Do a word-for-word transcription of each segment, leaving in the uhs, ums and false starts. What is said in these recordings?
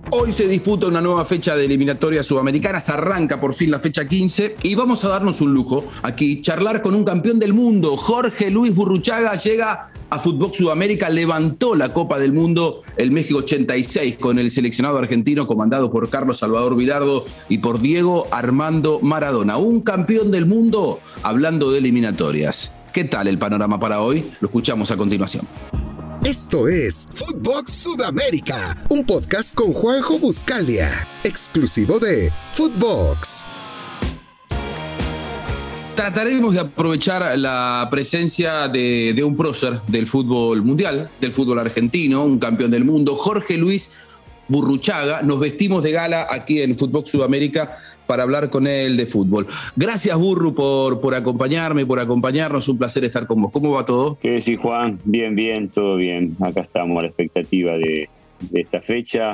Hoy se disputa una nueva fecha de eliminatorias sudamericanas, arranca por fin la fecha quince y vamos a darnos un lujo aquí, charlar con un campeón del mundo. Jorge Luis Burruchaga llega a Fútbol Sudamérica, levantó la Copa del Mundo el México ochenta y seis con el seleccionado argentino comandado por Carlos Salvador Vidardo y por Diego Armando Maradona. Un campeón del mundo hablando de eliminatorias. ¿Qué tal el panorama para hoy? Lo escuchamos a continuación. Esto es Footbox Sudamérica, un podcast con Juanjo Buscalia, exclusivo de Footbox. Trataremos de aprovechar la presencia de, de un prócer del fútbol mundial, del fútbol argentino, un campeón del mundo, Jorge Luis Burruchaga. Nos vestimos de gala aquí en Footbox Sudamérica para hablar con él de fútbol. Gracias, Burru, por, por acompañarme, por acompañarnos. Un placer estar con vos. ¿Cómo va todo? ¿Qué decís, Juan? Bien, bien, todo bien. Acá estamos a la expectativa de, de esta fecha,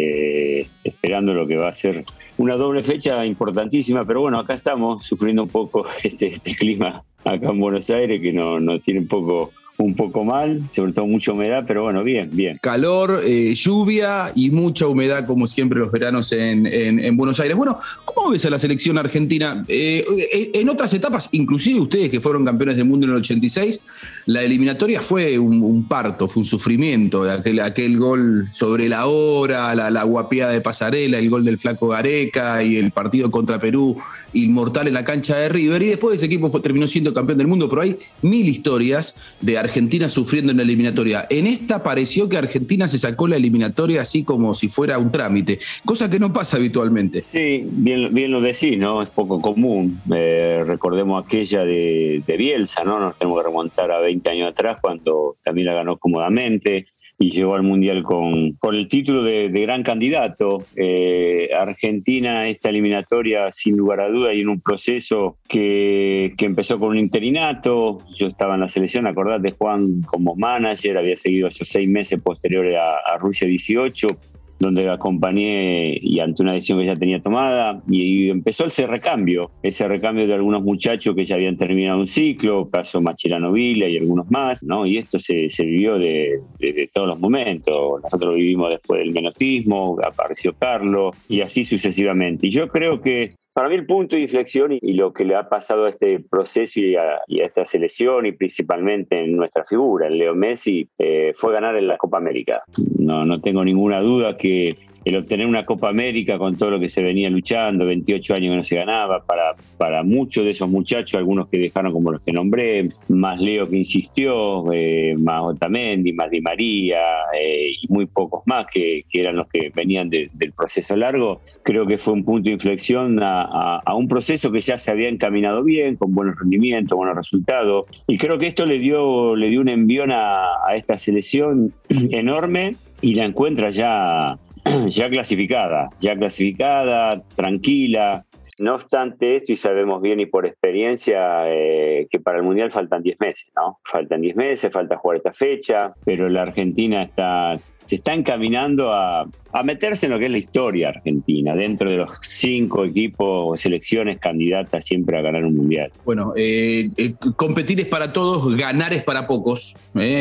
eh, esperando lo que va a ser una doble fecha importantísima, pero bueno, acá estamos sufriendo un poco este, este clima acá en Buenos Aires que nos no tiene un poco... un poco mal, sobre todo mucha humedad, pero bueno, bien, bien. Calor, eh, lluvia y mucha humedad, como siempre los veranos en, en, en Buenos Aires. Bueno, ¿cómo ves a la selección argentina? Eh, en otras etapas, inclusive ustedes que fueron campeones del mundo en el ochenta y seis, la eliminatoria fue un, un parto, fue un sufrimiento, aquel, aquel gol sobre la hora, la, la guapiada de Pasarela, el gol del Flaco Gareca y el partido contra Perú inmortal en la cancha de River, y después ese equipo fue, terminó siendo campeón del mundo, pero hay mil historias de Argentina sufriendo en la eliminatoria. En esta pareció que Argentina se sacó la eliminatoria así como si fuera un trámite, cosa que no pasa habitualmente. Sí, bien, bien lo decís, ¿no? Es poco común. Eh, recordemos aquella de, de Bielsa, ¿no? Nos tenemos que remontar a veinte años atrás cuando también la ganó cómodamente y llegó al Mundial con, con el título de, de gran candidato. Eh, Argentina, esta eliminatoria, sin lugar a duda, y en un proceso que, que empezó con un interinato. Yo estaba en la selección, acordate, Juan, como manager, había seguido esos seis meses posteriores a, a Rusia dieciocho, donde acompañé y ante una decisión que ya tenía tomada, y empezó ese recambio, ese recambio de algunos muchachos que ya habían terminado un ciclo, caso Mascherano Villa y algunos más, ¿no? Y esto se, se vivió de, de, de todos los momentos. Nosotros lo vivimos después del menotismo, apareció Carlos, y así sucesivamente. Y yo creo que para mí el punto de inflexión y, y lo que le ha pasado a este proceso y a, y a esta selección, y principalmente en nuestra figura, en Leo Messi, eh, fue ganar en la Copa América. No, no tengo ninguna duda que que el obtener una Copa América con todo lo que se venía luchando, veintiocho años que no se ganaba, para, para muchos de esos muchachos, algunos que dejaron como los que nombré, más Leo que insistió, eh, más Otamendi, más Di María, eh, y muy pocos más que, que eran los que venían de, del proceso largo, creo que fue un punto de inflexión a, a, a un proceso que ya se había encaminado bien, con buenos rendimientos, buenos resultados, y creo que esto le dio, le dio un envión a, a esta selección enorme, y la encuentra ya ya clasificada, ya clasificada, tranquila. No obstante esto, y sabemos bien y por experiencia eh, que para el Mundial faltan diez meses, ¿no? Faltan diez meses, falta jugar esta fecha, pero la Argentina está, se está encaminando a, a meterse en lo que es la historia argentina, dentro de los cinco equipos o selecciones candidatas siempre a ganar un Mundial. Bueno, eh, eh, competir es para todos, ganar es para pocos,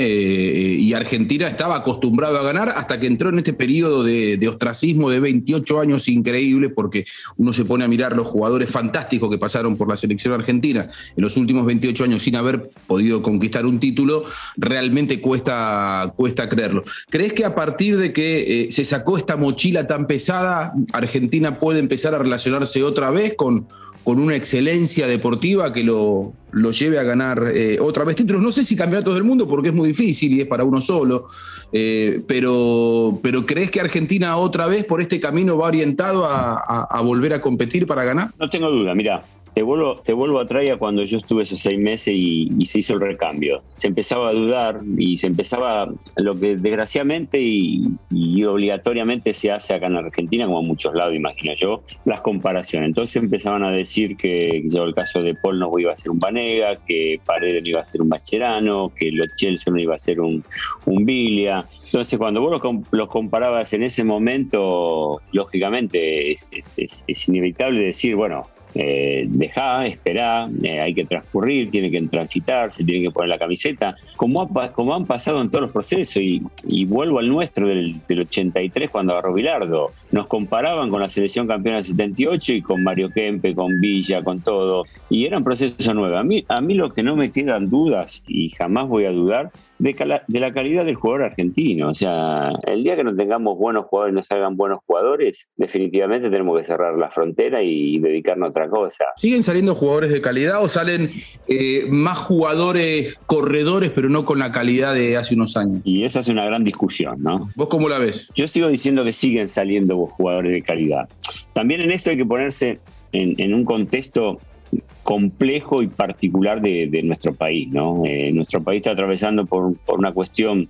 eh, y Argentina estaba acostumbrado a ganar hasta que entró en este periodo de, de ostracismo de veintiocho años increíble, porque uno se pone a mirar los jugadores fantásticos que pasaron por la selección argentina en los últimos veintiocho años sin haber podido conquistar un título, realmente cuesta, cuesta creerlo. ¿Crees que a partir de que eh, se sacó esta mochila tan pesada, Argentina puede empezar a relacionarse otra vez con, con una excelencia deportiva que lo, lo lleve a ganar eh, otra vez títulos? No sé si campeonatos del mundo, porque es muy difícil y es para uno solo, eh, pero, pero ¿crees que Argentina otra vez por este camino va orientado a, a, a volver a competir para ganar? No tengo duda, mira. Te vuelvo, te vuelvo a traer a cuando yo estuve esos seis meses y, y se hizo el recambio. Se empezaba a dudar y se empezaba lo que desgraciadamente y, y obligatoriamente se hace acá en Argentina, como en muchos lados, imagino yo, las comparaciones. Entonces empezaban a decir que yo, el caso de Paul no iba a ser un Banega, que Paredes no iba a ser un Mascherano, que Lo Celso no iba a ser un, un Villa. Entonces, cuando vos los, los comparabas en ese momento, lógicamente es, es, es, es inevitable decir, bueno, eh, dejá, esperá, eh, hay que transcurrir, tiene que transitar, se tiene que poner la camiseta, como, ha, como han pasado en todos los procesos, y, y vuelvo al nuestro del, del ochenta y tres cuando agarró Bilardo. Nos comparaban con la selección campeona del setenta y ocho y con Mario Kempe, con Villa, con todo, y eran procesos nuevos. A mí, a mí lo que no me quedan dudas, y jamás voy a dudar, de, cala, de la calidad del jugador argentino. O sea, el día que no tengamos buenos jugadores, no salgan buenos jugadores, definitivamente tenemos que cerrar la frontera y, y dedicarnos a otra cosa. ¿Siguen saliendo jugadores de calidad o salen eh, más jugadores corredores, pero no con la calidad de hace unos años? Y esa es una gran discusión, ¿no? ¿Vos cómo la ves? Yo sigo diciendo que siguen saliendo jugadores de calidad. También en esto hay que ponerse en, en un contexto complejo y particular de, de nuestro país, ¿no? Eh, nuestro país está atravesando por, por una cuestión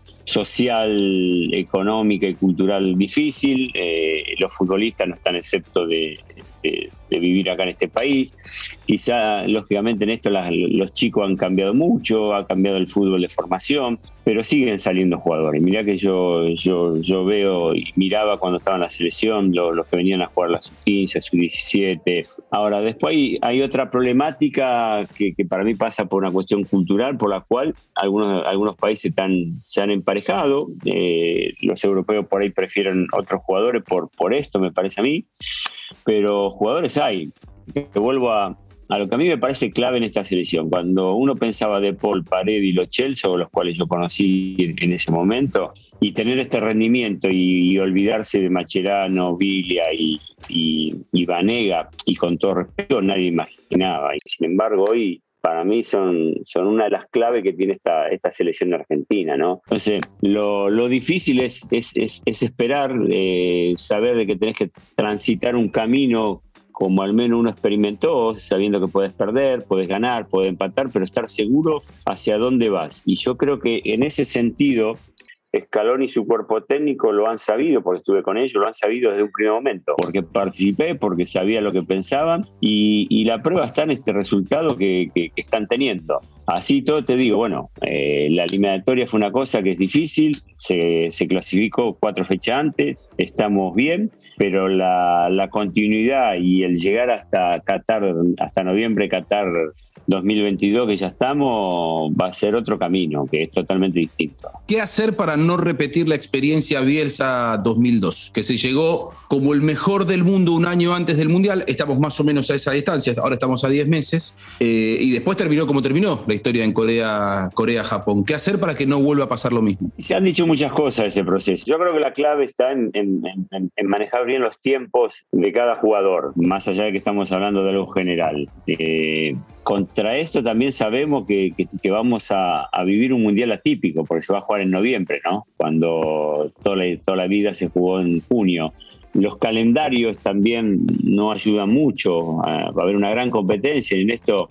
social, económica y cultural difícil. Eh, los futbolistas no están exceptos de, de, de vivir acá en este país. Quizá, lógicamente, en esto las, los chicos han cambiado mucho, ha cambiado el fútbol de formación, pero siguen saliendo jugadores. Mirá que yo, yo, yo veo y miraba cuando estaba en la selección los, los que venían a jugar la sub quince, sub diecisiete. Ahora, después hay, hay otra problemática que, que para mí pasa por una cuestión cultural, por la cual algunos, algunos países están, se han emparejado. Eh, los europeos por ahí prefieren otros jugadores por, por esto, me parece a mí. Pero jugadores hay. Que vuelvo a, a lo que a mí me parece clave en esta selección. Cuando uno pensaba de Paul, Paredes y Lo Celso, los cuales yo conocí en, en ese momento, y tener este rendimiento y, y olvidarse de Mascherano, Villa y, y, y Vanega, y con todo respeto, nadie imaginaba. Y sin embargo, hoy para mí son, son una de las claves que tiene esta, esta selección de Argentina, ¿no? Entonces, lo, lo difícil es, es, es, es esperar, eh, saber de que tenés que transitar un camino como al menos uno experimentó, sabiendo que puedes perder, puedes ganar, puedes empatar, pero estar seguro hacia dónde vas. Y yo creo que en ese sentido, Scaloni y su cuerpo técnico lo han sabido, porque estuve con ellos, lo han sabido desde un primer momento, porque participé, porque sabía lo que pensaban, y, y la prueba está en este resultado que, que, que están teniendo. Así todo te digo, bueno, eh, la eliminatoria fue una cosa que es difícil, se, se clasificó cuatro fechas antes, estamos bien, pero la, la continuidad y el llegar hasta Qatar, hasta noviembre, Qatar dos mil veintidós, que ya estamos, va a ser otro camino, que es totalmente distinto. ¿Qué hacer para no repetir la experiencia Bielsa dos mil dos? Que se llegó como el mejor del mundo un año antes del Mundial, estamos más o menos a esa distancia, ahora estamos a diez meses, eh, y después terminó como terminó la historia en Corea, Corea-Japón. ¿Qué hacer para que no vuelva a pasar lo mismo? Se han dicho muchas cosas de ese proceso. Yo creo que la clave está en, en, en, en manejar bien los tiempos de cada jugador, más allá de que estamos hablando de algo general. Eh, contra esto también sabemos que, que, que vamos a, a vivir un mundial atípico, porque se va a jugar en noviembre, ¿no? Cuando toda la, toda la vida se jugó en junio. Los calendarios también no ayudan mucho, va a haber una gran competencia y en esto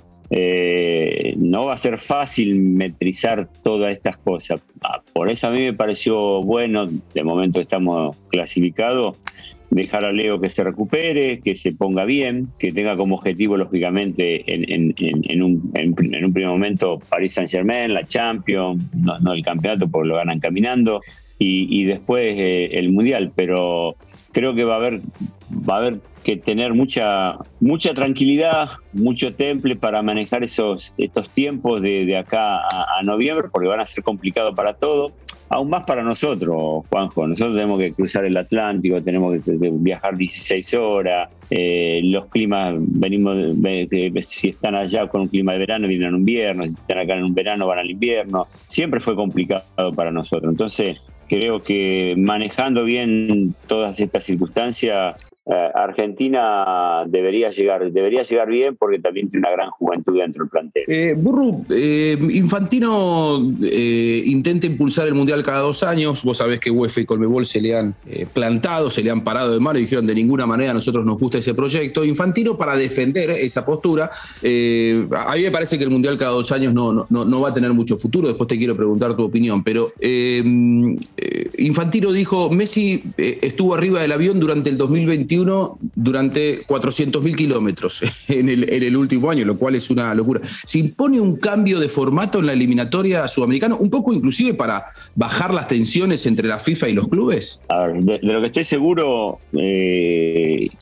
eh, no va a ser fácil metrizar todas estas cosas. Por eso a mí me pareció bueno, de momento estamos clasificados, dejar a Leo que se recupere, que se ponga bien, que tenga como objetivo, lógicamente, en, en, en, un, en, en un primer momento Paris Saint-Germain, la Champions, no, no el campeonato porque lo ganan caminando, y, y después eh, el Mundial, pero creo que va a haber, va a haber que tener mucha, mucha tranquilidad, mucho temple para manejar esos, estos tiempos de, de acá a, a noviembre, porque van a ser complicados para todo. Aún más para nosotros, Juanjo. Nosotros tenemos que cruzar el Atlántico, tenemos que, que viajar dieciséis horas. Eh, los climas, venimos, eh, si están allá con un clima de verano, vienen en invierno. Si están acá en un verano, van al invierno. Siempre fue complicado para nosotros. Entonces, creo que manejando bien todas estas circunstancias, eh, Argentina debería llegar, debería llegar bien porque también tiene una gran juventud dentro del plantel. Eh, Burru, eh, Infantino eh, intenta impulsar el Mundial cada dos años. Vos sabés que UEFA y Conmebol se le han eh, plantado, se le han parado de mano y dijeron de ninguna manera a nosotros nos gusta ese proyecto. Infantino, para defender esa postura, eh, a mí me parece que el Mundial cada dos años no, no, no va a tener mucho futuro. Después te quiero preguntar tu opinión, pero eh, eh, Infantino dijo, Messi eh, estuvo arriba del avión durante el dos mil veintiuno durante cuatrocientos mil kilómetros en el, en el último año, lo cual es una locura. ¿Se impone un cambio de formato en la eliminatoria sudamericana, un poco inclusive para bajar las tensiones entre la FIFA y los clubes? A ver, de, de lo que estoy seguro, eh, que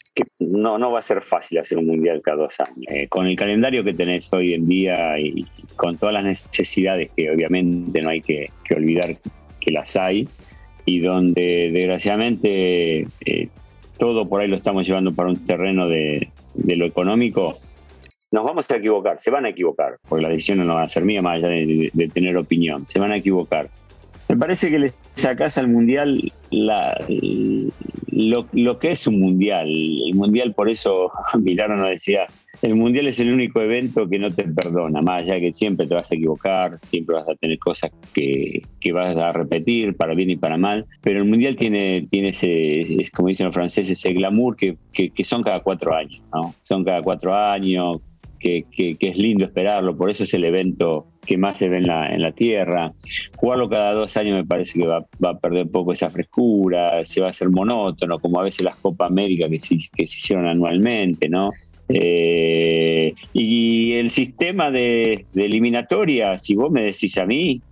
no, no va a ser fácil hacer un mundial cada dos años. Eh, con el calendario que tenés hoy en día y con todas las necesidades que obviamente no hay que, que olvidar que las hay, y donde desgraciadamente eh, todo por ahí lo estamos llevando para un terreno de, de lo económico, nos vamos a equivocar, se van a equivocar, porque las decisiones no van a ser mías más allá de, de, de tener opinión, se van a equivocar. Me parece que le sacás al mundial la, lo, lo que es un mundial. El mundial, por eso Milano nos decía, el mundial es el único evento que no te perdona, más allá de que siempre te vas a equivocar, siempre vas a tener cosas que, que vas a repetir para bien y para mal, pero el mundial tiene, tiene ese, es como dicen los franceses, ese glamour que, que, que son cada cuatro años, ¿no? Son cada cuatro años, que, que, que es lindo esperarlo, por eso es el evento que más se ve en la, en la tierra. Jugarlo cada dos años me parece que va, va a perder un poco esa frescura, se va a hacer monótono, como a veces las Copa América que se, que se hicieron anualmente, ¿no? Eh, y el sistema de, de eliminatoria, si vos me decís a mí,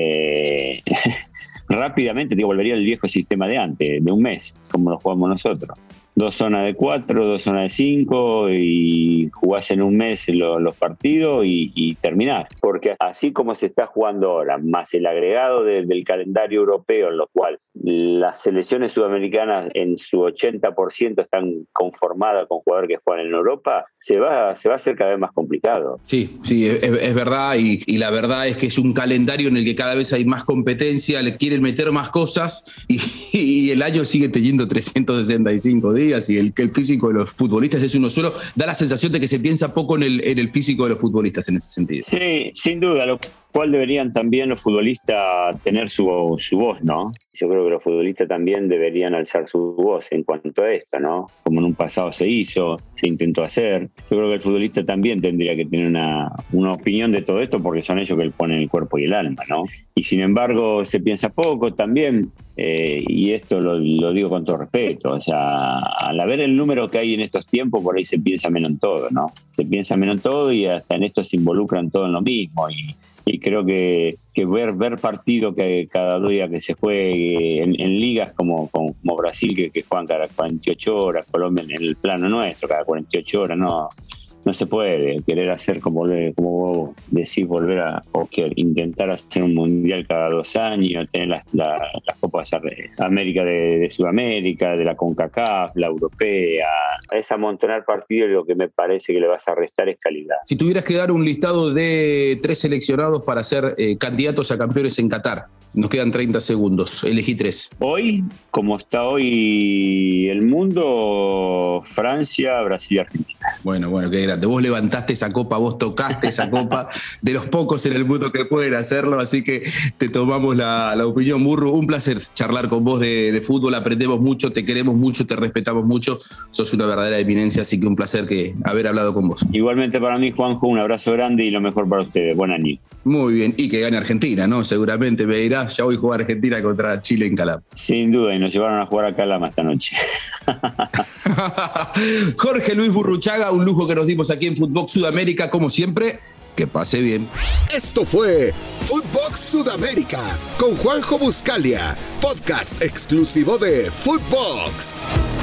eh, rápidamente te volvería al viejo sistema de antes, de un mes, como lo jugamos nosotros. Dos zonas de cuatro, dos zonas de cinco, y jugás en un mes lo, los partidos y, y terminás. Porque así como se está jugando ahora, más el agregado de, del calendario europeo, en lo cual las selecciones sudamericanas en su ochenta por ciento están conformadas con jugadores que juegan en Europa, se va, se va a hacer cada vez más complicado. Sí, sí, es, es verdad, y, y la verdad es que es un calendario en el que cada vez hay más competencia, le quieren meter más cosas, y, y el año sigue teniendo trescientos sesenta y cinco días. Y el, el físico de los futbolistas es uno solo, da la sensación de que se piensa poco en el, en el físico de los futbolistas en ese sentido. Sí, sin duda, lo cual deberían también los futbolistas tener su, su voz, ¿no? Yo creo que los futbolistas también deberían alzar su voz en cuanto a esto, ¿no? Como en un pasado se hizo, se intentó hacer. Yo creo que el futbolista también tendría que tener una, una opinión de todo esto, porque son ellos que le ponen el cuerpo y el alma, ¿no? Y sin embargo se piensa poco también, eh, y esto lo, lo digo con todo respeto, o sea, al haber el número que hay en estos tiempos, por ahí se piensa menos en todo, ¿no? Se piensa menos en todo y hasta en esto se involucran todo en lo mismo, y Y creo que, que ver, ver partidos que cada día que se juegue en, en ligas como, como, como Brasil, que, que juegan cada cuarenta y ocho horas, Colombia en el plano nuestro, cada cuarenta y ocho horas, no, no se puede querer hacer como, como vos decís, volver a, o que intentar hacer un mundial cada dos años, tener las, las, las Copas de América de, de Sudamérica, de la CONCACAF, la europea. Es amontonar partidos y lo que me parece que le vas a restar es calidad. Si tuvieras que dar un listado de tres seleccionados para ser eh, candidatos a campeones en Qatar, nos quedan treinta segundos, elegí tres. Hoy, como está hoy el mundo, Francia, Brasil y Argentina. Bueno, bueno, qué grande. Vos levantaste esa copa, vos tocaste esa copa, de los pocos en el mundo que pueden hacerlo, así que te tomamos la, la opinión, Burru. Un placer charlar con vos de, de fútbol, aprendemos mucho, te queremos mucho, te respetamos mucho, sos una verdadera eminencia, así que un placer que haber hablado con vos. Igualmente para mí, Juanjo, un abrazo grande y lo mejor para ustedes. Buen año. Muy bien, y que gane Argentina, ¿no? Seguramente me dirás, ya voy a jugar Argentina contra Chile en Calama. Sin duda, y nos llevaron a jugar a Calama esta noche. Jorge Luis Burruchaga, un lujo que nos dimos aquí en Footbox Sudamérica, como siempre, que pase bien. Esto fue Footbox Sudamérica con Juanjo Buscalia, podcast exclusivo de Footbox.